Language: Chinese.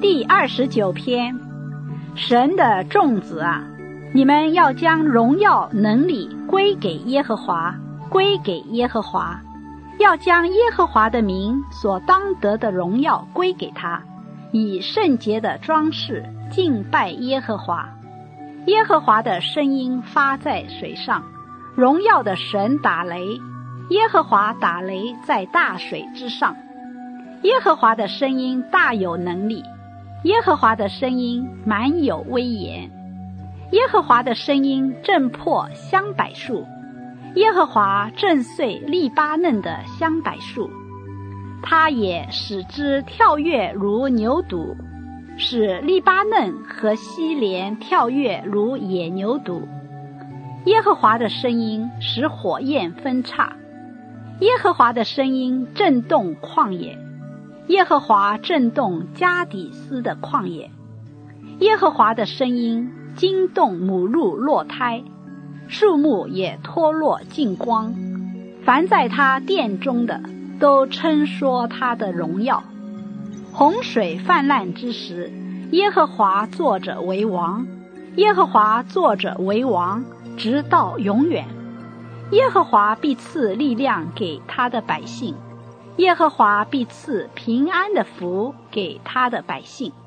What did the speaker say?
第29篇，神的众子啊，你们要将荣耀能力归给耶和华，归给耶和华，要将耶和华的名所当得的荣耀归给他，以圣洁的装饰敬拜耶和华。耶和华的声音发在水上，荣耀的神打雷，耶和华打雷在大水之上。耶和华的声音大有能力，耶和华的声音满有威严。耶和华的声音震破香柏树，耶和华震碎利巴嫩的香柏树，他也使之跳跃如牛犊，使利巴嫩和西连跳跃如野牛犊。耶和华的声音使火焰分叉，耶和华的声音震动旷野，耶和华震动加底斯的旷野。耶和华的声音惊动母鹿落胎，树木也脱落净光，凡在他殿中的都称说他的荣耀。洪水泛滥之时，耶和华坐着为王，耶和华坐着为王，直到永远。耶和华必赐力量给他的百姓，耶和华必赐平安的福给他的百姓。